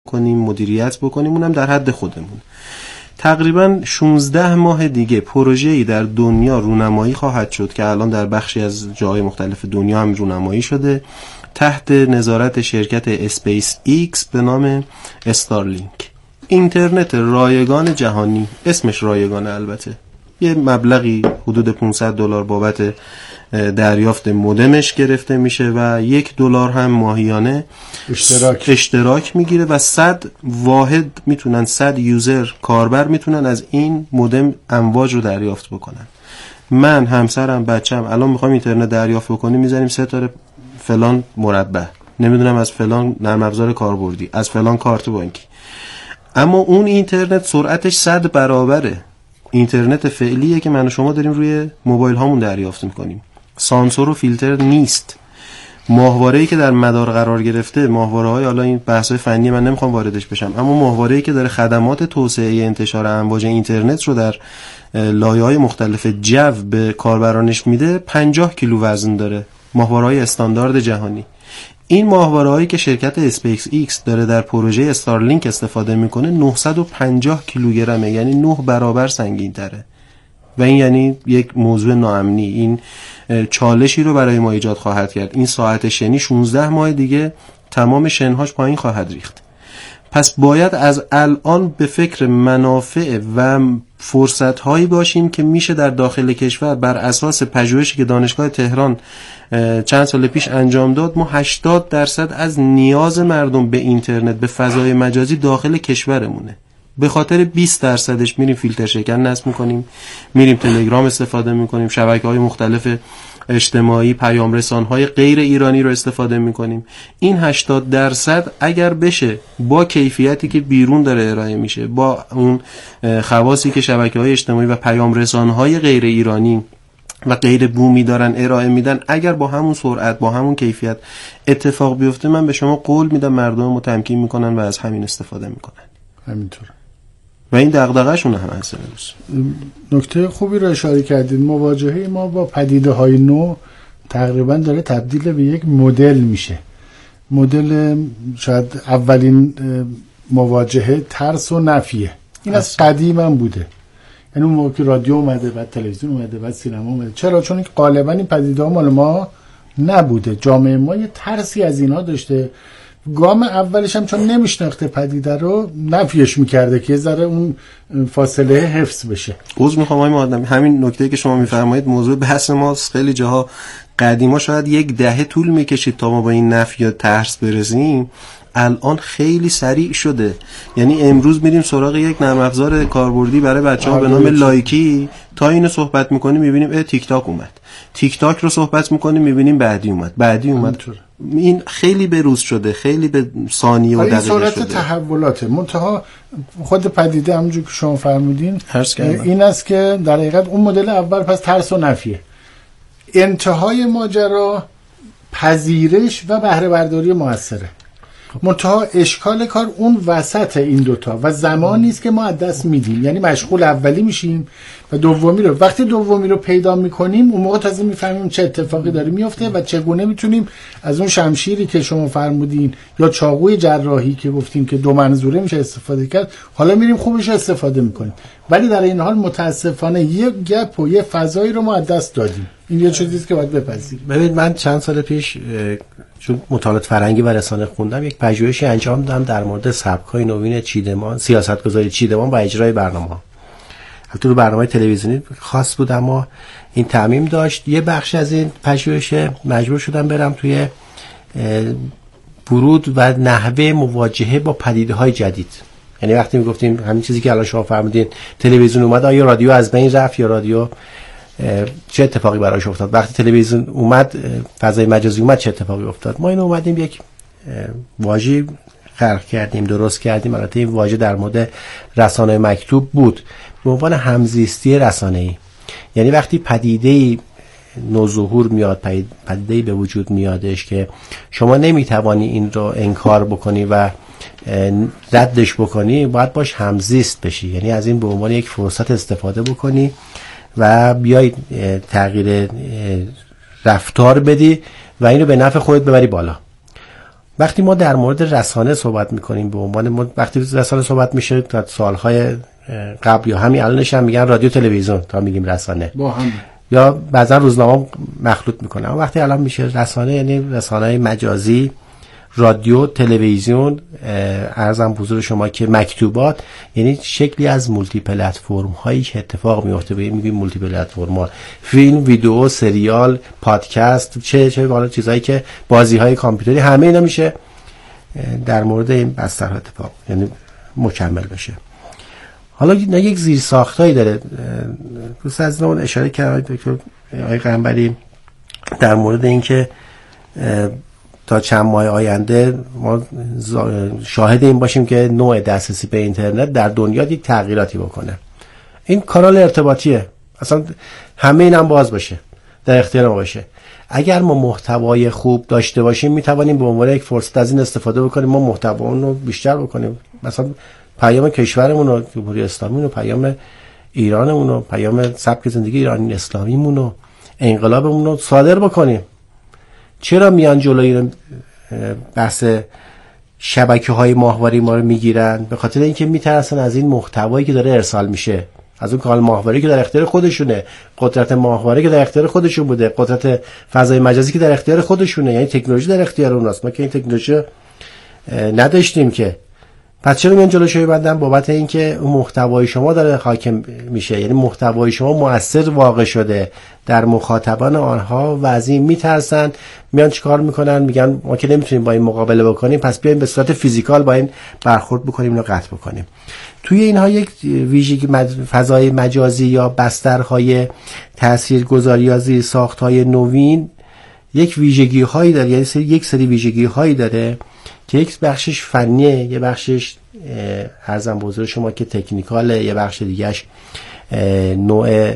کنیم، مدیریت بکنیم، اونم در حد خودمون. تقریبا 16 ماه دیگه پروژه‌ای در دنیا رونمایی خواهد شد که الان در بخشی از جاهای مختلف دنیا هم رونمایی شده، تحت نظارت شرکت اسپیس ایکس به نام استارلینک. اینترنت رایگان جهانی، اسمش رایگانه البته، یه مبلغی حدود $500 بابت دریافت مودمش گرفته میشه و $1 هم ماهیانه اشتراک میگیره و 100 واحد میتونن، 100 یوزر کاربر میتونن از این مودم امواج رو دریافت بکنن. من، همسرم، بچم الان میخوایم اینترنت دریافت بکنیم، میزنیم 3 تا فلان مربع، نمیدونم از فلان نرم افزار کاربردی، از فلان کارت بانکی. اما اون اینترنت سرعتش 100 برابره اینترنت فعلیه که من و شما داریم روی موبایل هامون دریافت میکنیم. سانسور و فیلتر نیست. ماهواره‌ای که در مدار قرار گرفته، ماهواره‌های، حالا این بحث‌های فنی من نمیخوام واردش بشم، اما ماهواره‌ای که داره خدمات توسعه انتشار امواج اینترنت رو در لایه‌های مختلف جو به کاربرانش میده، 50 کیلو وزن داره، ماهواره‌های استاندارد جهانی. این ماهواره‌هایی که شرکت اسپیس ایکس داره در پروژه استارلینک استفاده میکنه 950 کیلوگرمه، یعنی 9 برابر سنگین‌تره و این یعنی یک موضوع ناامنی. این چالشی رو برای ما ایجاد خواهد کرد. این ساعت شنی 16 ماه دیگه تمام شنهاش پایین خواهد ریخت. پس باید از الان به فکر منافع و فرصت‌هایی باشیم که میشه در داخل کشور بر اساس پژوهشی که دانشگاه تهران چند سال پیش انجام داد، ما 80% از نیاز مردم به اینترنت، به فضای مجازی داخل کشورمونه. به خاطر 20% میریم فیلتر شکن نصب میکنیم، میریم تلگرام استفاده میکنیم، شبکه‌های مختلف اجتماعی، پیام رسان‌های غیر ایرانی رو استفاده میکنیم. این 80% اگر بشه با کیفیتی که بیرون داره ارائه میشه، با اون خواصی که شبکه‌های اجتماعی و پیام رسان‌های غیر ایرانی و غیر بومی دارن ارائه میدن، اگر با همون سرعت، با همون کیفیت اتفاق بیفته، من به شما قول میدم مردم رو تمکین میکنن و از همین استفاده میکنن. همینطور. و این دغدغه‌شون هم هست. نکته خوبی رو اشاره کردید. مواجهه ما با پدیده‌های نو تقریبا داره تبدیل به یک مدل میشه. مدل شاید اولین مواجهه ترس و نفیه. این از قدیم هم بوده. یعنی اون موقع که رادیو اومده، بعد تلویزیون اومده، بعد سینما اومده. چرا؟ چون غالبا این پدیده‌ها مال ما نبوده. جامعه ما یه ترسی از اینا داشته. گام اولش هم چون نمیشناخته پدیده رو نفیش میکرده که یه ذره اون فاصله حفظ بشه. عذر میخوام آقای مقدمی، همین نکته که شما میفرمایید موضوع بحث ماست. خیلی جاها قدیما شاید 10 دهه طول میکشید تا ما با این نفی یا ترس برسیم، الان خیلی سریع شده. یعنی امروز میریم سراغ یک نرم افزار کاربردی برای بچه‌ها به نام لایکی، تا اینو صحبت میکنیم میبینیم تیک تاک اومد، تیک تاک رو صحبت میکنیم میبینیم بعدی اومد. این خیلی بروز شده، خیلی به ثانیه و دقیقه شده. این سرعت تحولاته. منتها خود پدیده همونجور که شما فرمودین این است که در حقیقت اون مدل اول پس ترس و نفیه، انتهای ماجرا پذیرش و بهره برداری موثره. منتها اشکال کار اون وسط این دوتا و زمانی است که ما از دست میدیم. یعنی مشغول اولی میشیم و دومی رو، وقتی دومی رو پیدا میکنیم اون موقع تازه میفهمیم چه اتفاقی داره میفته و چگونه میتونیم از اون شمشیری که شما فرمودین یا چاقوی جراحی که گفتیم که 2 منظوره میشه استفاده کرد، حالا میریم خوبش استفاده میکنیم. ولی در این حال متاسفانه یه گپ و یه فضایی رو ما از دست دادیم. این یه چیزیه که باید بپذیریم. ببینید، من چند سال پیش چون مطالعات فرهنگی و رسانه خوندم، یک پژوهشی انجام دادم در مورد سبک‌های نوین چیدمان، سیاست‌گذاری چیدمان و اجرای برنامه‌ها. البته رو برنامه تلویزیونی خاص بود، اما این تعمیم داشت. یه بخش از این پژوهش مجبور شدم برم توی ورود و نحوه مواجهه با پدیده‌های جدید. یعنی وقتی میگفتیم همین چیزی که الان شما فرمودین، تلویزیون اومد، آیا رادیو از بین رفت یا رادیو چه اتفاقی براش افتاد؟ وقتی تلویزیون اومد، فضای مجازی اومد، چه اتفاقی افتاد؟ ما اینو اومدیم یک واژه خلق کردیم، درست کردیم. البته این واژه در مورد رسانه مکتوب بود به عنوان همزیستی رسانه‌ای. یعنی وقتی پدیده‌ای نوظهور میاد، پدیده‌ای به وجود میادش که شما نمیتوانی این رو انکار بکنی و ردش بکنی، باید باش همزیست بشی. یعنی از این به عنوان یک فرصت استفاده بکنی و بیای تغییر رفتار بدی و اینو به نفع خودت ببری بالا. وقتی ما در مورد رسانه صحبت میکنیم، به عنوان وقتی رسانه صحبت میشه تا سالهای قبل یا همین الانش هم میگن رادیو تلویزیون تا میگیم رسانه با هم، یا بعضا روزنامه مخلوط میکنه. اما وقتی الان میشه رسانه، یعنی رسانه‌های مجازی، رادیو، تلویزیون، عرضم حضور شما که مکتوبات، یعنی شکلی از مولتی پلتفرم هایی که اتفاق میفته. میگیم مولتی پلتفرم ها، فیلم، ویدیو، سریال، پادکست، چه والا چیزایی که بازی های کامپیوتری، همه اینا میشه در مورد این بسترها اتفاق، یعنی مکمل بشه. حالا یک زیرساختایی داره، دوست از اون اشاره کرد دکتر آقای قنبری در مورد اینکه تا چند ماه آینده ما شاهد این باشیم که نوع دسترسی به اینترنت در دنیا یک تغییراتی بکنه. این کانال ارتباطیه، اصلا همه اینم باز باشه، در اختیار ما باشه. اگر ما محتوای خوب داشته باشیم میتوانیم به عنوان یک فرصت از این استفاده بکنیم، ما محتوامون رو بیشتر بکنیم، مثلا پیام کشورمون رو، جمهوری اسلامی رو، پیام ایرانمون رو، پیام سبک زندگی ایرانی اسلامیمون رو، انقلابمون رو صادر بکنیم. چرا میان جلوی بحث شبکه‌های ماهواره ما رو میگیرن؟ به خاطر اینکه میترسن از این محتوایی که داره ارسال میشه، از اون کانال ماهواره که در اختیار خودشونه، قدرت ماهواره که در اختیار خودشون بوده، قدرت فضای مجازی که در اختیار خودشونه، یعنی تکنولوژی در اختیار اوناست. ما که این تکنولوژی نداشتیم که. پس چرا میان جلوشوی بندن؟ بابت اینکه اون محتوای شما داره حاکم میشه، یعنی محتوای شما مؤثر واقع شده در مخاطبان آنها و از این میترسن. میان چیکار میکنن؟ میگن ما که نمیتونیم با این مقابله بکنیم، پس بیایم به صورت فیزیکال با این برخورد بکنیم، اینو قطع بکنیم. توی اینها یک ویژگی فضای مجازی یا بسترهای تاثیرگذاری یا زیرساخت‌های نوین یک ویژگی هایی داره، یعنی یک سری ویژگی هایی داره که یک بخشش فنیه، یه بخشش عرضم به حضور شما که تکنیکاله، یه بخش دیگهش نوع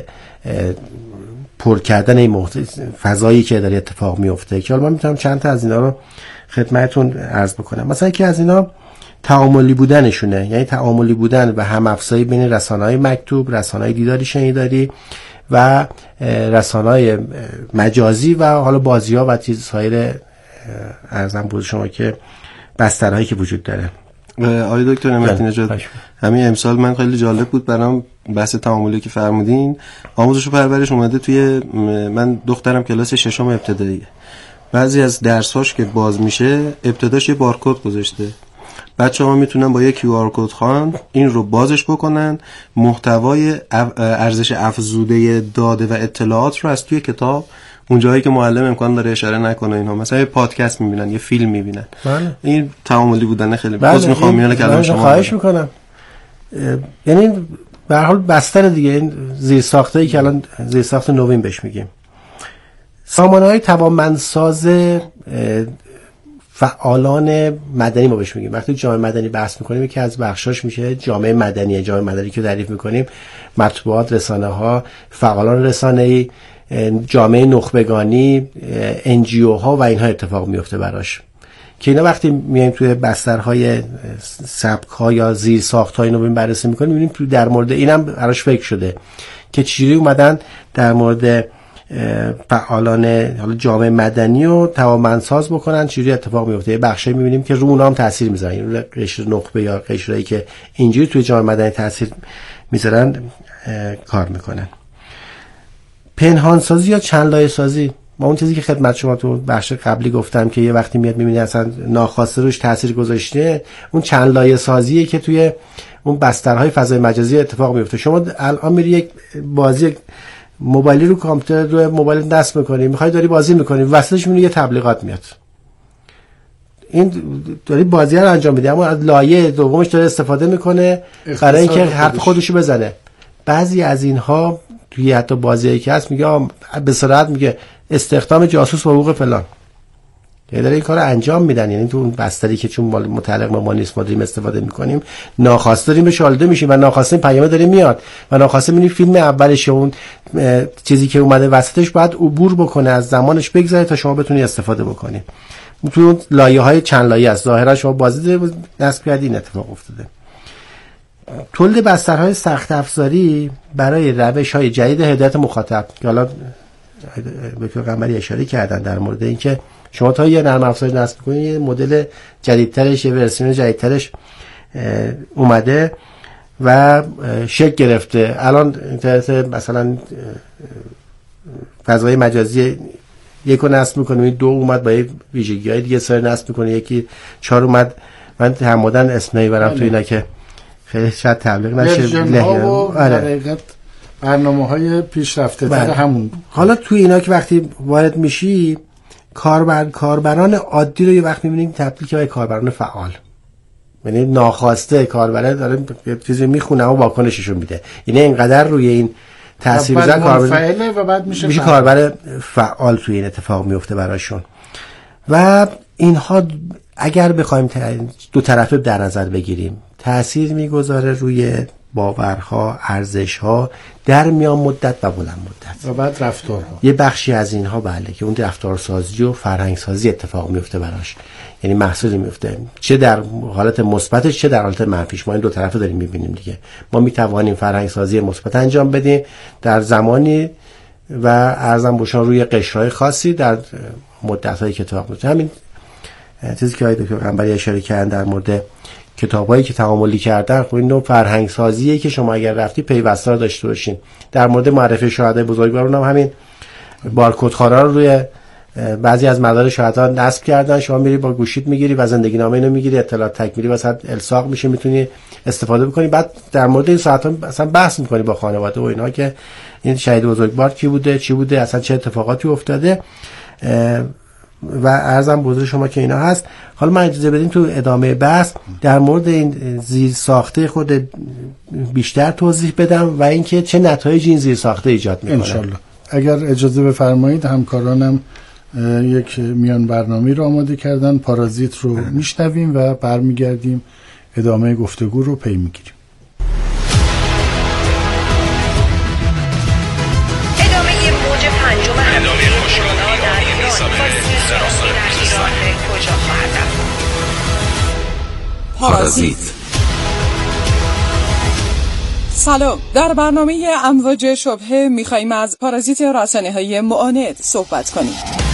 پر کردن این فضایی که داره اتفاق میفته، که حالا من میتونم چند تا از اینا رو خدمتتون عرض بکنم. مثلا یکی از اینا تعاملی بودنشونه، یعنی تعاملی بودن و هم افزایی بین رسانه‌های مکتوب، رسانه‌های دیداری شنیداری و رسانه‌های مجازی و حالا بازی‌ها و چیزهای عرضم بود شما که بسترهایی که وجود داره. آقای دکتر نعمتی نژاد، همین امسال من خیلی جالب بود برام بحث تعاملی که فرمودین. آموزش و پرورش اومده توی، من دخترم کلاس ششم ابتداییه، بعضی از درس‌هاش که باز میشه ابتداش یه بارکد گذاشته، بچه‌ها میتونن با یک QR کد خواند این رو بازش بکنن، محتوای ارزش افزوده داده و اطلاعات رو از توی کتاب، اون جایی که معلم امکان داره اشاره نکنه اینها، مثلا یه پادکست میبینن، یه فیلم میبینن. این تعاملی بودن خیلی باز میخوام اینو کلام شما خواهش میکنم. یعنی به هر حال بستر دیگه این زیرساختایی که الان زیرساخت نوین بهش میگیم، سامانه‌های توانمندساز فعالان مدنی ما بهش میگیم. وقتی جامعه مدنی بحث میکنیم یکی از بخشاش میشه جامعه مدنی. جامعه مدنی که تعریف میکنیم مطبوعات، رسانه ها، فعالان رسانه‌ای، جامعه نخبگانی، NGO ها و اینها اتفاق میفته براش، که اینا وقتی میایم توی بسترهای سبک ها یا زیر ساخت های اینو بررسی میکنیم میبینیم در مورد اینم براش فکر شده که چجوری اومدن در مورد فعالان حالا جامعه مدنی رو توانمندساز بکنن، چجوری اتفاق میفته. یه بخشی میبینیم که رو اونها هم تاثیر میذارن، رو قشر نخبه یا قشرایی که اینجوری توی جامعه مدنی تاثیر میذارن کار میکنن. پنهانسازی یا چند لایه سازی، ما اون چیزی که خدمت شما تو بخش قبلی گفتم که یه وقتی میاد میبینی اصلا ناخواسته روش تاثیر گذاشته، اون چند لایه سازیه که توی اون بسترهای فضای مجازی اتفاق میفته. شما الان میری یک بازی موبایلی رو کامپیوتر رو موبایل دست میکنی، میخوای داری بازی میکنی، وسطش میبینی یه تبلیغات میاد، این داری بازی رو انجام میده اما از لایه دومش داره استفاده میکنه برای اینکه حرف خودشو بزنه. بعضی از اینها توی حتی بازیایی که هست میگه به صراحت میگه استخدام جاسوس و حقوق فلان، یعنی داره این کارو انجام میدن. یعنی تو اون بستری که چون متعلق به ما نیست ما داریم استفاده میکنیم، ناخواسته داریم بهش آلوده میشیم و ناخواسته پیام داره میاد و ناخواسته میبینی فیلم اولش اون چیزی که اومده وسطش باید عبور بکنه، از زمانش بگذره تا شما بتونی استفاده بکنی. تو لایه‌های چند لایه است، ظاهرا شما بازی نصب کردین اتفاق افتاده. تولید بسترهای سخت افزاری برای روش‌های جدید هدایت مخاطب که حالا دکتر قمری اشاره کردن در مورد اینکه شما تا یه نرم افزاری نصب کنید یه مدل جدیدترش، یه ورسیون جدیدترش اومده و شکل گرفته. الان اینترنت مثلا فضای مجازی یکو نصب میکنه، 2 اومد با ویژگی‌های دیگه سر نصب میکنه، یکی 4 اومد. من تعمدن اسم نمیبرم تو اینا که خیلی شاید تبلیغ نشه. در حقیقت برنامه‌های پیشرفته تر همون. حالا تو اینا که وقتی وارد میشی کاربران عادی رو یه وقت می‌بینیم تبدیل که به کاربران فعال، یعنی ناخواسته کاربر داره یه چیزی میخونه و واکنششو میده. یعنی اینقدر روی این تاثیر میذاره کاربر و بعد میشه کاربر فعال توی این اتفاق میفته براشون. و اینها اگر بخوایم دو طرفه در نظر بگیریم تأثیر میگذاره روی باورها، ارزشها در میان مدت و بلند مدت و بعد رفتارها. یه بخشی از اینها بله که اون رفتارسازی و فرهنگسازی اتفاق میفته براش، یعنی محصول میفته چه در حالت مثبتش چه در حالت منفیش. ما این دو طرفه داریم میبینیم دیگه. ما میتوانیم فرهنگسازی مثبت انجام بدیم در زمانی و ارزم بشان روی قشرهای خاصی در مدت‌های که اتفاق میفته. همین چیزی که آقای دکتر قنبری اشاره کردن در مورد کتابایی که تعاملی کردن، خب این نوع فرهنگ سازیه که شما اگر رفتی پیوسته رو داشته باشین. در مورد معرفی شهدای بزرگواران هم همین بارکدخوارا رو روی بعضی از مدارج شهدا نصب کردن. شما میری با گوشیت میگیری و زندگی نامه اینو میگیری، اطلاعات تکمیلی واسه الساق میشه، میتونی استفاده بکنی. بعد در مورد این ساعت‌ها اصلا بحث میکنی با خانواده و اینا که این شهید بزرگوار کی بوده، چی بوده، اصلا چه اتفاقاتی افتاده. و عرضم بزرگ شما که اینا هست. حالا من اجازه بدین تو ادامه بحث در مورد این زیر ساخته خود بیشتر توضیح بدم و اینکه چه نتایجی این زیر ساخته ایجاد میکنه. انشالله. اگر اجازه بفرمایید همکارانم یک میان برنامه رو آماده کردن، پارازیت رو میشنویم و برمیگردیم ادامه گفتگو رو پی میگیریم. پارازیت. سلام، در برنامه امواج شبهه میخواییم از پارازیت رسانه‌های معاند صحبت کنیم.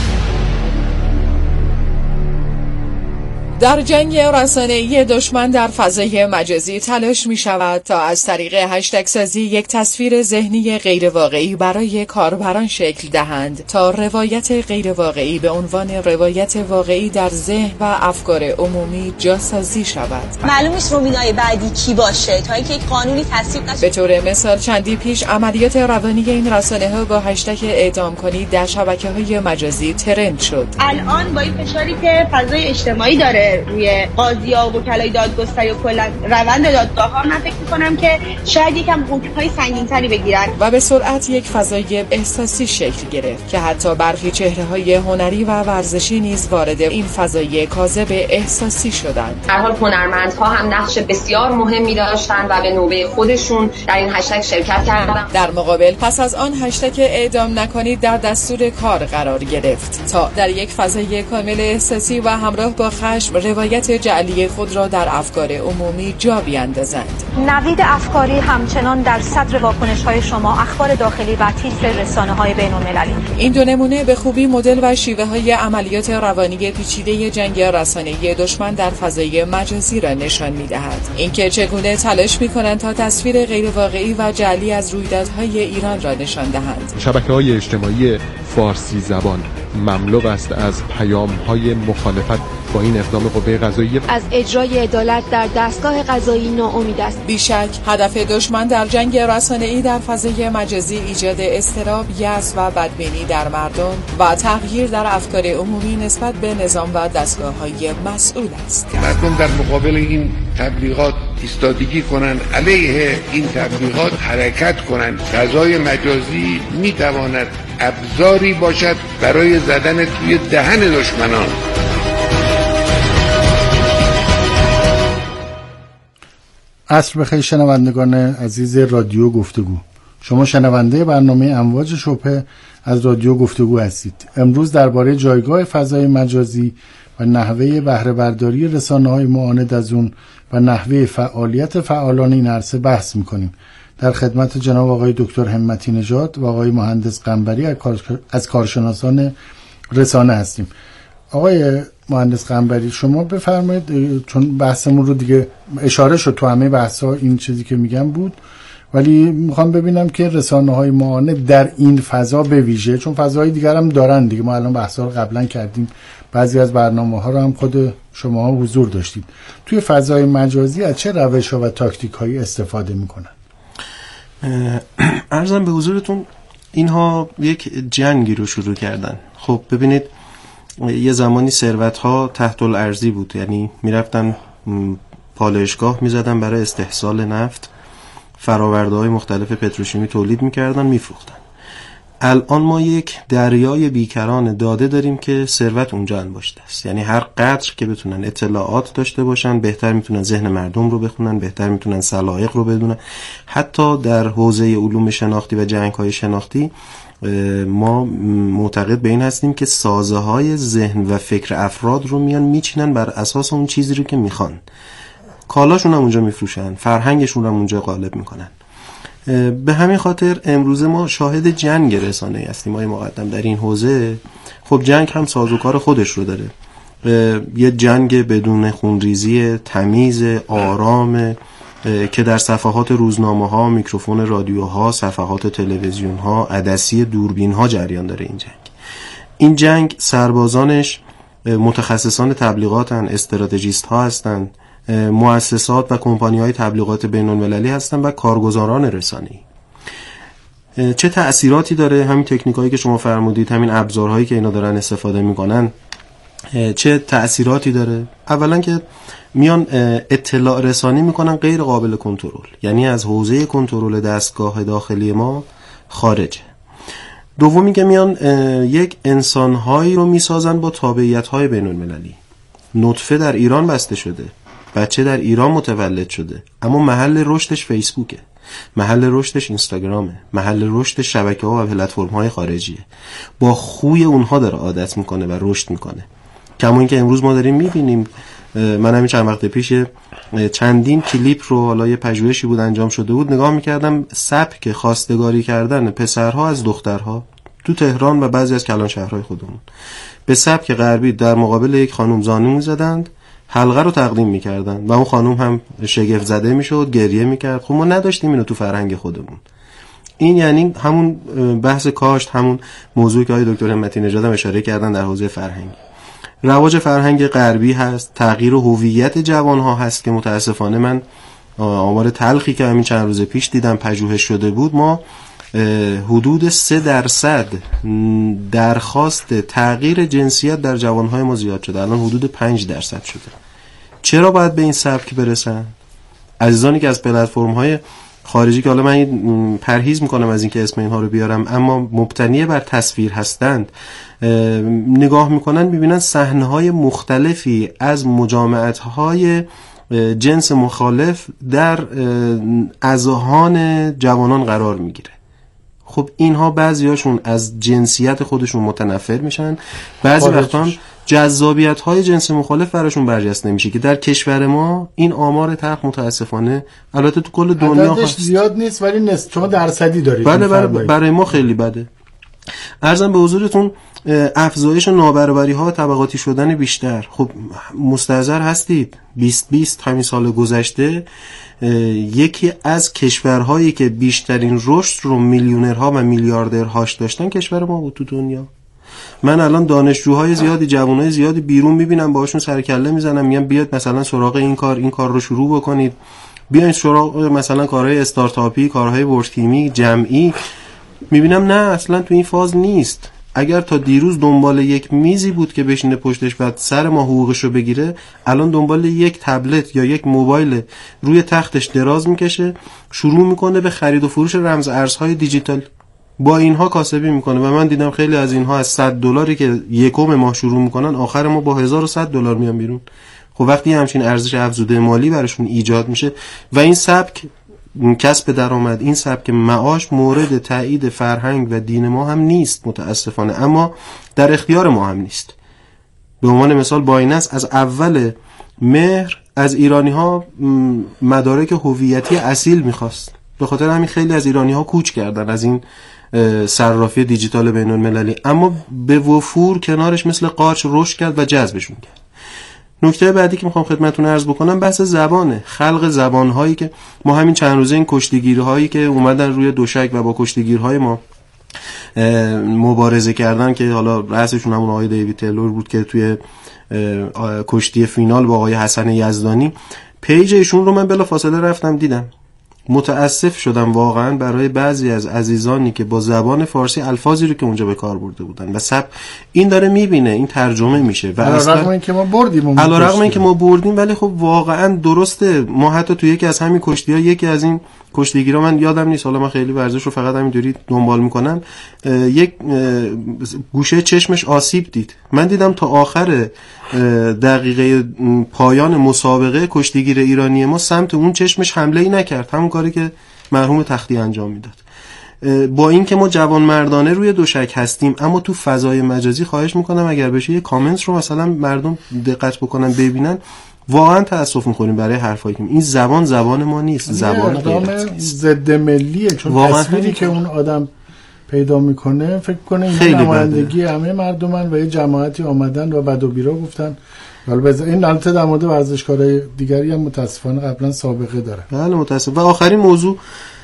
در جنگ رسانه‌ای دشمن در فضای مجازی تلاش می شود تا از طریق هشتگ سازی یک تصویر ذهنی غیر واقعی برای کاربران شکل دهند تا روایت غیر واقعی به عنوان روایت واقعی در ذهن و افکار عمومی جاسازی شود. معلوم نیست رومینای بعدی کی باشه تا اینکه یک قانونی تصویب نشه. به طور مثال چندی پیش عملیات روانی این رسانه‌ها با هشتگ اعدام کنید در شبکه‌های مجازی ترند شد. الان با این فشاری که فضای اجتماعی داره روی قاضی‌ها و وکلای دادگستری و کلا روند دادگاه‌ها، من فکر می‌کنم که شاید یکم حکم‌های سنگین‌تری بگیرن و به سرعت یک فضای احساسی شکل گرفت که حتی برخی چهره‌های هنری و ورزشی نیز وارد این فضای کاذب احساسی شدند. در حال هنرمندها هم نقش بسیار مهمی داشتند و به نوبه خودشون در این هشتگ شرکت کردند. در مقابل پس از آن هشتگ اعدام نکنید در دستور کار قرار گرفت تا در یک فضای کامل احساسی و همراه با خشم روایت جعلی خود را در افکار عمومی جا بیاندازند. نوید افکاری همچنان در صدر واکنش‌های شما، اخبار داخلی و تیتر رسانه‌های بین‌المللی. این دو نمونه به خوبی مدل و شیوه‌های عملیات روانی پیچیده جنگ رسانه‌ای دشمن در فضای مجازی را نشان می‌دهد. اینکه چگونه تلاش می‌کنند تا تصویر غیر واقعی و جعلی از رویدادهای ایران را نشان دهند. شبکه‌های اجتماعی فارسی زبان مملو است از پیام‌های مخالفت با این اقدام قوه قضاییه. از اجرای عدالت در دستگاه قضایی ناامید است. بیشک هدف دشمن در جنگ رسانه‌ای در فضای مجازی ایجاد اضطراب، یأس و بدبینی در مردم و تغییر در افکار عمومی نسبت به نظام و دستگاه‌های مسئول است. مردم در مقابل این تبلیغات ایستادگی کنند، علیه این تبلیغات حرکت کنند. فضای مجازی می‌تواند ابزاری باشد برای زدن توی دهن دشمنان. عصر بخیر شنوندگان عزیز رادیو گفتگو. شما شنونده برنامه امواج شبهه از رادیو گفتگو هستید. امروز درباره جایگاه فضای مجازی و نحوه بهره برداری رسانه‌های معاند از اون و نحوه فعالیت فعالان این عرصه بحث می‌کنیم. در خدمت جناب آقای دکتر همتی نژاد و آقای مهندس قنبری از کارشناسان رسانه هستیم. آقای مهندس قنبری شما بفرمایید، چون بحثمون رو دیگه اشاره شد تو همه بحث‌ها این چیزی که میگم بود، ولی میخوام ببینم که رسانه‌های معاند در این فضا به ویژه، چون فضاهای دیگر هم دارن دیگه، ما الان بحث‌ها رو قبلا کردیم، بعضی از برنامه‌ها رو هم خود شما حضور داشتید، توی فضای مجازی از چه روش‌ها و تاکتیک‌هایی استفاده میکنن؟ عرضم به حضورتون اینها یک جنگی رو شروع کردن. خب ببینید یه زمانی ثروت‌ها تحت الارضی بود، یعنی میرفتن پالایشگاه میزدن برای استحصال نفت، فرآورده‌های مختلف پتروشیمی تولید میکردن میفروختن. الان ما یک دریای بیکران داده داریم که ثروت اونجا انباشته است، یعنی هر قدر که بتونن اطلاعات داشته باشن بهتر میتونن ذهن مردم رو بخونن، بهتر میتونن سلایق رو بدونن. حتی در حوزه علوم شناختی و جنگ‌های شناختی ما معتقد به این هستیم که سازه‌های ذهن و فکر افراد رو میان میچینن بر اساس اون چیزی رو که میخوان، کالاشون هم اونجا میفروشن، فرهنگشون هم اونجا غالب میکنن. به همین خاطر امروز ما شاهد جنگ رسانه‌ای هستیم آقای مقدم در این حوزه. خب جنگ هم سازوکار خودش رو داره، یه جنگ بدون خونریزی، تمیز، آرام، که در صفحات روزنامه‌ها، میکروفون رادیوها، صفحات تلویزیون‌ها، عدسی دوربین‌ها جریان داره. این جنگ سربازانش متخصصان تبلیغاتن، استراتژیست‌ها هستن، مؤسسات و کمپانی‌های تبلیغات بین‌المللی هستن و کارگزاران رسانه‌ای. چه تأثیراتی داره همین تکنیکایی که شما فرمودید، همین ابزارهایی که اینا دارن استفاده میکنن، چه تأثیراتی داره؟ اولا که میان اطلاع رسانی میکنن غیر قابل کنترل، یعنی از حوزه کنترل دستگاه داخلی ما خارجه. دومی که میان یک انسانهایی رو میسازن با تابعیت‌های بین‌المللی. نطفه در ایران بسته شده، بچه در ایران متولد شده، اما محل رشدش فیسبوکه، محل رشدش اینستاگرامه، محل رشدش شبکه‌ها و پلتفرم‌های خارجیه. با خوی اونها داره عادت میکنه و رشد میکنه. کما اینکه امروز ما داریم میبینیم، من همین چند وقت پیش چندین کلیپ رو، حالا یه پژوهشی بود انجام شده بود، نگاه میکردم سبک خواستگاری کردن پسرها از دخترها تو تهران و بعضی از کلان شهرهای خودمون به سبک غربی در مقابل یک خانم زانو میزدند، حلقه رو تقدیم میکردن و اون خانم هم شگفت زده میشد، گریه میکرد. خب ما نداشتیم اینو تو فرهنگ خودمون. این یعنی همون بحث کاشت، همون موضوعی که آقای دکتر همتی نژاد هم اشاره کردن در حوزه فرهنگی. رواج فرهنگ غربی هست، تغییر هویت جوانها هست که متاسفانه من آمار تلخی که همین چند روز پیش دیدم پژوهش شده بود، ما حدود 3% درخواست تغییر جنسیت در جوانهای ما زیاد شده، الان حدود 5% شده. چرا باید به این سبک برسن؟ عزیزانی که از پلتفرم‌های خارجی که حالا من پرهیز میکنم از اینکه اسم اینها رو بیارم، اما مبتنی بر تصویر هستند، نگاه میکنن میبینن صحنه‌های مختلفی از مجامعت‌های جنس مخالف در اذهان جوانان قرار میگیره. خب اینها بعضیاشون از جنسیت خودشون متنفر میشن، بعضی وقتا هم جذابیت‌های جنس مخالف براشون برجسته نمیشه که در کشور ما این آمار تلخ متاسفانه، البته تو کل دنیا هست، زیاد نیست ولی شما درصدی دارید. بله برای ما خیلی بده. عرضم به حضورتون افزایش نابرابری‌ها، طبقاتی شدن بیشتر. خب مستحضر هستید 2020 همین سال گذشته یکی از کشورهایی که بیشترین رشد رو میلیونرها و میلیاردرهاش داشتن کشور ما بود تو دنیا. من الان دانشجوهای زیادی، جوانای زیادی بیرون میبینم، باهاشون سر کله میزنم، میگم بیاد مثلا سراغ این کار رو شروع بکنید، بیاین سراغ مثلا کارهای استارتاپی، کارهای ورشتیمی جمعی. میبینم نه، اصلا تو این فاز نیست. اگر تا دیروز دنبال یک میزی بود که بشینه پشتش بعد سر ما حقوقشو بگیره، الان دنبال یک تبلت یا یک موبایل روی تختش دراز میکشه، شروع میکنه به خرید و فروش رمز ارزهای دیجیتال، با اینها کاسبی میکنه. و من دیدم خیلی از اینها از $100 که یکم ماه شروع میکنن، آخر ما با $1100 میان بیرون. خب وقتی همچین ارزش افزوده مالی براشون ایجاد میشه و این سبک کسب درآمد، این سبک معاش مورد تایید فرهنگ و دین ما هم نیست متاسفانه، اما در اختیار ما هم نیست. به عنوان مثال باینس از اول مهر از ایرانی ها مدارک هویتی اصیل میخواست به خاطر همین خیلی از ایرانی‌ها کوچ کردن از این صرافی دیجیتال بین‌المللی، اما به وفور کنارش مثل قارچ رشد کرد و جذبشون کرد. نکته بعدی که میخوام خدمتتون عرض بکنم بحث زبانه، خلق زبان‌هایی که ما همین چند روزه این کشتیگیرهایی که اومدن روی دوشک و با کشتیگیرهای ما مبارزه کردن که حالا رئیسشون همون آقای دیوید تیلور بود که توی کشتی فینال با آقای حسن یزدانی، پیج ایشون رو من بلافاصله رفتم دیدم. متاسف شدم واقعا برای بعضی از عزیزانی که با زبان فارسی الفاظی رو که اونجا به کار برده بودن و این داره میبینه، این ترجمه میشه و علیرغم اینکه ما بردیم ولی خب واقعا درسته. ما حتی تو یکی از همین کشتی‌ها، یکی از این کشتیگیرا، من یادم نیست، حالا من خیلی ورزش رو فقط همینجوری دنبال میکنم، یک گوشه چشمش آسیب دید. من دیدم تا آخر دقیقه پایان مسابقه کشتیگیر ایرانی ما سمت اون چشمش حمله‌ای نکرد، همون کاری که مرحوم تختی انجام میداد. با این که ما جوانمردانه روی دوشک هستیم، اما تو فضای مجازی خواهش میکنم اگر بشه یه کامنت رو مثلا مردم دقت بکنن ببینن، واقعا تاسف می‌خوریم برای حرفایی که این زبان ما نیست، زبان آدم ضد ملیه، چون تصویری که اون آدم پیدا میکنه فکر کنه این نمایندگی همه مردمن و یه جماعتی آمدن و بد و بیرا گفتن. حالا این البته در مورد ورزشکارهای دیگری هم متاسفانه قبلا سابقه داره. بله متاسف. و آخرین موضوع،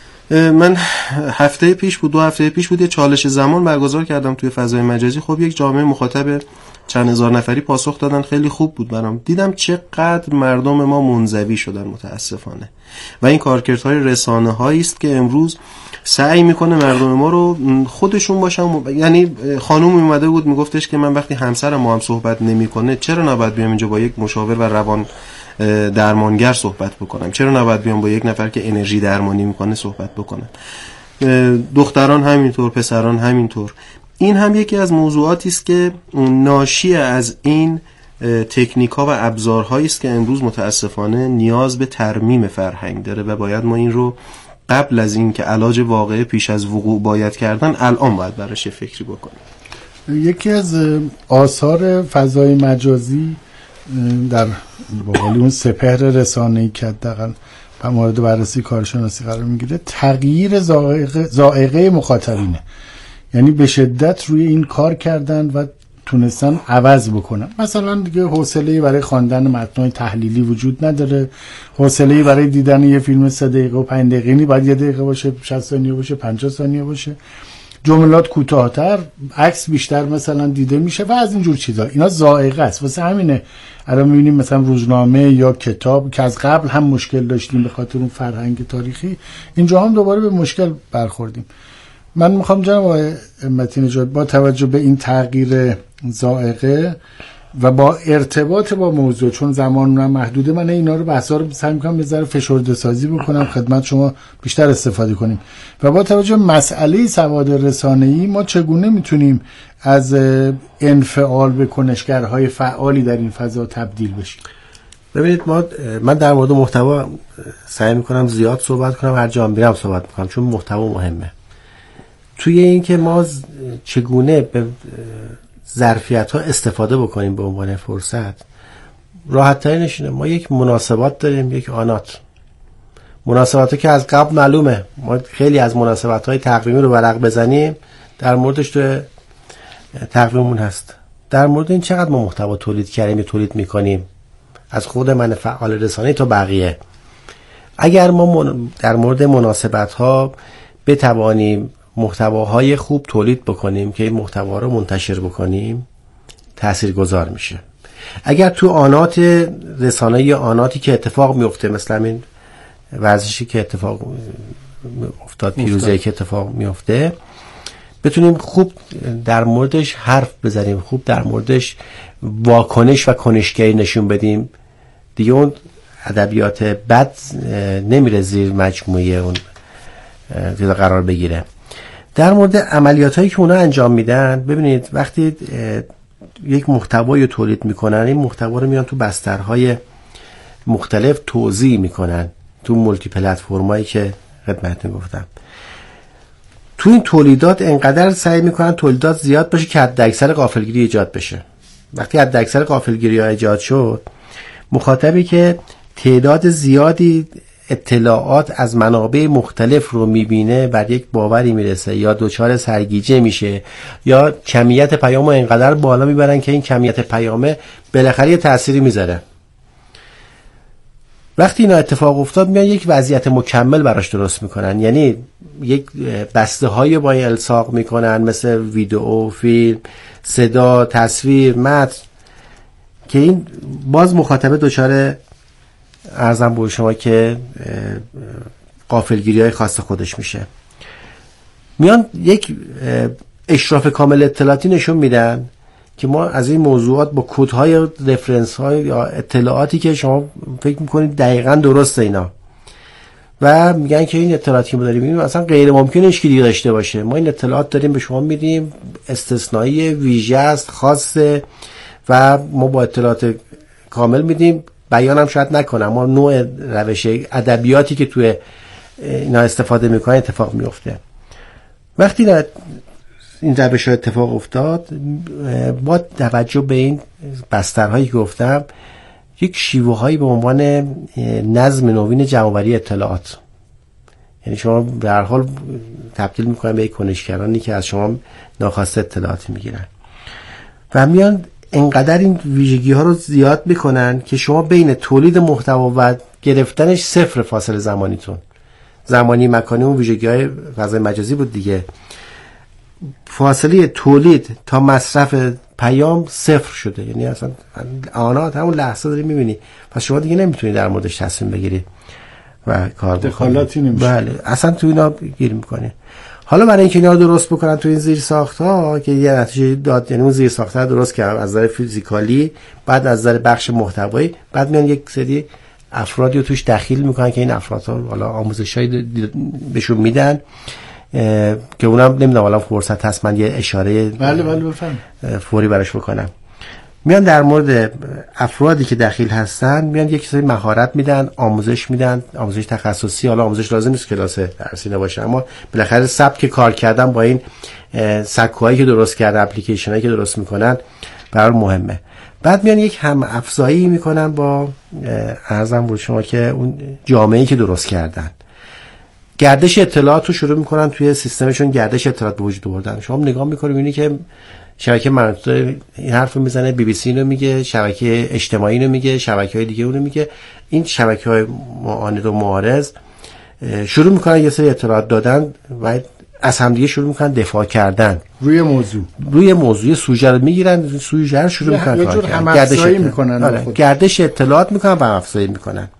من هفته پیش بود 2 هفته پیش بود یه چالش زمان برگزار کردم توی فضای مجازی. خب یک جامعه مخاطب چند هزار نفری پاسخ دادن، خیلی خوب بود برام. دیدم چقدر مردم ما منزوی شدن متاسفانه و این کارکردهای رسانه‌هایی است که امروز سعی میکنه مردم ما رو خودشون باشن. یعنی خانوم اومده بود میگفتش که من وقتی همسرم با هم صحبت نمیکنه چرا نباید بیام اینجا با یک مشاور و روان درمانگر صحبت بکنم، چرا نباید بیام با یک نفر که انرژی درمانی میکنه صحبت بکنم. دختران همینطور، پسران همینطور. این هم یکی از موضوعاتی است که ناشی از این تکنیک‌ها و ابزارهایی است که امروز متاسفانه نیاز به ترمیم فرهنگ داره و باید ما این رو قبل از این که علاج واقعه پیش از وقوع باید کردن الان باید براش فکری بکنیم. یکی از آثار فضای مجازی در واقعی اون سپهر رسانه‌ای که حداقل به مورد بررسی کارشناسی قرار میگیره تغییر ذائقه مخاطبینه. یعنی به شدت روی این کار کردن و تونستن عوض بکنن. مثلا دیگه حوصله‌ای برای خواندن متن‌های تحلیلی وجود نداره، حوصله‌ای برای دیدن یه فیلم 3 دقیقه و 5 دقیقه نیست، باید 1 دقیقه باشه، 60 ثانیه باشه، 50 ثانیه باشه، جملات کوتاه‌تر، عکس بیشتر مثلا دیده میشه و از این جور چیزا. اینا ذائقه است. واسه همینه الان می‌بینیم مثلا روزنامه یا کتاب که از قبل هم مشکل داشتیم به خاطر اون فرهنگ تاریخی، اینجا هم دوباره به مشکل برخوردیم. من میخوام جناب آقای همتی نژاد با توجه به این تغییر ذائقه و با ارتباط با موضوع، چون زمانم محدوده، من اینا رو بحثا رو سعی میکنم یه ذره فشرده سازی بکنم خدمت شما بیشتر استفاده کنیم و با توجه به مسئله سواد رسانه‌ای ما چگونه میتونیم از انفعال به کنشگرهای فعالی در این فضا تبدیل بشیم. ببینید من در مورد محتوا سعی میکنم زیاد صحبت کنم، هر جا میرم صحبت میکنم چون محتوا مهمه. توی این که ما چگونه به ظرفیت ها استفاده بکنیم به عنوان فرصت، راحت ترینش اینه ما یک مناسبات داریم، یک آنات. مناسبات ها که از قبل معلومه، ما خیلی از مناسبات های تقویمی رو ورق بزنیم در موردش تو تقویممون هست. در مورد این چقدر ما محتوا تولید کردیم یا تولید میکنیم، از خود من فعال رسانه‌ای تا بقیه. اگر ما در مورد مناسبت ها بتوانیم محتواهای خوب تولید بکنیم که این محتوا رو منتشر بکنیم، تاثیرگذار میشه. اگر تو آنات رسانه‌ای، آناتی که اتفاق میفته، مثلا این ورزشی که اتفاق افتاد، پیروزی که اتفاق میفته، بتونیم خوب در موردش حرف بزنیم، خوب در موردش واکنش و کنشگری نشون بدیم، دیگه اون ادبیات بد نمیره زیر مجموعه اون قرار بگیره. در مورد عملیاتایی که اونا انجام میدن، ببینید وقتی یک محتوایی تولید میکنن، این محتوا رو میان تو بسترهای مختلف توزیع میکنن، تو مولتی پلتفرمایی که خدمتتون گفتم. تو این تولیدات انقدر سعی میکنن تولیدات زیاد باشه که حداکثر غافلگیری ایجاد بشه. وقتی حداکثر غافلگیری ایجاد شد، مخاطبی که تعداد زیادی اطلاعات از منابع مختلف رو میبینه بر یک باوری میرسه یا دچار سرگیجه میشه یا کمیت پیام رو اینقدر بالا میبرن که این کمیت پیامه بالاخره یه تأثیری میذاره. وقتی اینا اتفاق افتاد میان یک وضعیت مکمل براش درست میکنن، یعنی یک بسته های با الساق میکنن مثل ویدئو، فیلم، صدا، تصویر، متن که این باز مخاطبه دچار ارزم به شما که غافلگیری های خاص خودش میشه. میان یک اشراف کامل اطلاعاتی نشون میدن که ما از این موضوعات با کدهای رفرنس های یا اطلاعاتی که شما فکر میکنید دقیقاً درسته اینا و میگن که این اطلاعاتی که ما داریم میبینیم اصلا غیر ممکنه هیچ کی دیگه داشته باشه، ما این اطلاعات داریم به شما میدیم، استثنایی، ویژه است، خاصه و ما با اطلاعات کامل میدیم. بیانم شاید نکنم، ما نوع روش ادبیاتی که توی اینا استفاده میکنن اتفاق میفته. وقتی این روش اتفاق افتاد با توجه به این بسترهایی که گفتم یک شیوه هایی به عنوان نظم نوین جمع‌آوری اطلاعات، یعنی شما به هر حال تبدیل میکنن به یک کنشگرانی که از شما ناخواسته اطلاعاتی میگیرن و میان انقدر این ویژگی ها رو زیاد میکنن که شما بین تولید محتوا و گرفتنش صفر فاصله زمانیتون، زمانی مکانی اون ویژگی های فضای مجازی بود دیگه، فاصله تولید تا مصرف پیام صفر شده، یعنی اصلا آنات همون لحظه داری میبینی، پس شما دیگه نمیتونی در موردش تصمیم بگیری و کار دخالتی نمیشه. بله اصلا تو اینا گیر میکنه. حالا برای اینکه اینا رو درست بکنن تو این زیر ساخت‌ها که یه نتیجه داد، یعنی اون زیر ساخت‌ها درست کردن از نظر فیزیکالی، بعد از نظر بخش محتوایی، بعد میان یک سری افرادی رو توش دخیل میکنن که این افرادها حالا آموزشای بهشون میدن که اونم نمیدونم حالا فرصت هست من یه اشاره بله بفهم فوری براش بکنم. میان در مورد افرادی که دخیل هستن میان یک سری مهارت میدن، آموزش میدن، آموزش تخصصی، حالا آموزش لازم نیست کلاس درسی نباشه، اما بالاخره سبک کار کردن با این سکوهایی که درست کردن، اپلیکیشنایی که درست میکنن برای مهمه. بعد میان یک هم افزایی میکنن با ارزم بود شما که اون جامعه‌ای که درست کردن، گردش اطلاعات رو شروع میکنن توی سیستمشون گردش اطلاعات به وجود آوردن. شما نگاه میکنید میبینید که شبکه مربوطه این حرف رو میزنه، بی بی سی اینو میگه، شبکه اجتماعی اینو میگه، شبکه‌های دیگه اونو میگه، این شبکه‌های معاند و معارض شروع میکنن یه سری اطلاعات دادن و از همدیگه شروع میکنن دفاع کردن روی موضوع سوژه رو میگیرن، سوژه رو شروع میکنن کار کردن، گردش اطلاعات میکنن و افزایی میکنن.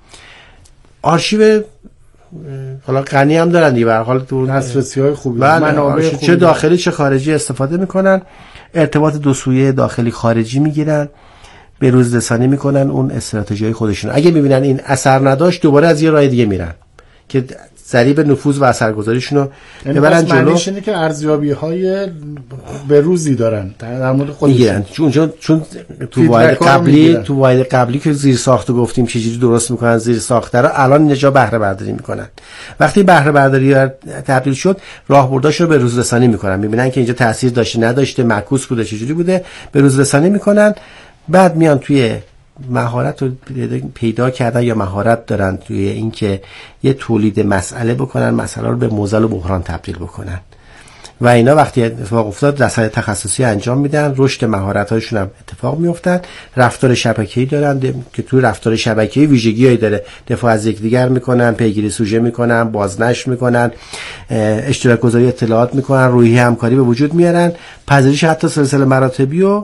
آرشیو حالا غنی هم دارن دیگه، به هر حال تو دسترسی‌های خوبی، منابع خوبی، چه داخلی چه خارجی استفاده میکنن، ارتباط دو سویه داخلی خارجی میگیرن، به روز رسانی میکنن اون استراتژی‌های خودشون. اگه میبینن این اثر نداشت دوباره از یه راه دیگه میرن که ضریب نفوذ و اثرگذاریشون رو ببرن جلو. معنیش اینه که ارزیابی‌های به روزی دارن در مورد خودشون، چون تو واحد قبلی که زیر ساخت گفتیم چجوری درست میکنن زیر ساخت رو، الان اینجا بهره برداری میکنن. وقتی بهره برداری تبدیل شد راهبرداشو به روز رسانی میکنن، میبینن که اینجا تاثیر داشته نداشته، معکوس بوده چجوری بوده، به روز رسانی میکنن. بعد میان توی مهارت رو پیدا کردن یا مهارت دارن توی اینکه یه تولید مسئله بکنن، مسئله رو به معضل و بحران تبدیل بکنن و اینا وقتی اتفاق افتاد رسانه تخصصی انجام میدن، رشد مهارت‌هاشون هم اتفاق میافتن. رفتار شبکه‌ای دارن که توی رفتار شبکه‌ای ویژگی‌هایی داره، دفاع از یکدیگر میکنن، پیگیری سوژه میکنن، بازنشر میکنن، اشتراک گذاری اطلاعات میکنن، روحیه همکاری به وجود میارن، پذیرش حتی سلسله مراتبی رو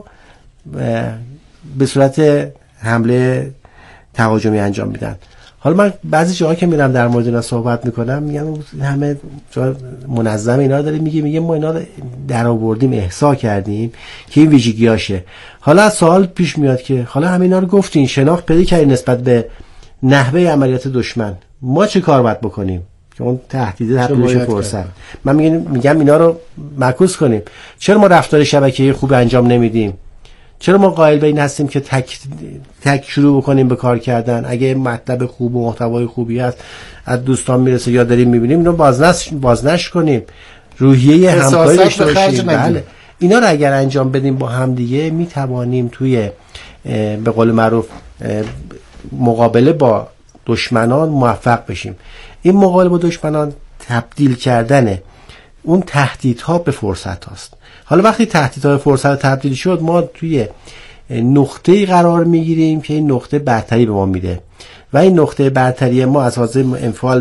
به صورت حمله تهاجمی انجام میدن. حالا من بعضی جاها که میرم در مورد اینا صحبت میکنم میگم همه جا منظم اینا رو داریم میگه ما اینا رو در آوردیم، احصا کردیم که این ویژگیاشه. حالا سوال پیش میاد که حالا همه اینا رو گفتین، شناخت پیدا کردین نسبت به نحوه عملیات دشمن، ما چه کار باید بکنیم که اون تهدید حتی فرصت؟ من میگم اینا رو معکوس کنیم. چرا ما رفتار شبکه‌ای خوب انجام نمیدیم؟ چرا ما قائل به این هستیم که تک شروع بکنیم به کار کردن؟ اگه مطلب خوب و محتوای خوبی هست از دوستان میرسه یا داریم میبینیم، اینو بازنشر کنیم، روحیه همکاری داشته باشیم. بله اینا رو اگر انجام بدیم با هم دیگه میتوانیم توی به قول معروف مقابله با دشمنان موفق بشیم. این مقابله با دشمنان تبدیل کردن اون تهدیدها به فرصت هاست. حالا وقتی تهدیدها به فرصت تبدیل شد، ما توی نقطه‌ای قرار میگیریم که این نقطه برتری به ما میده و این نقطه برتری ما از حاضر انفعال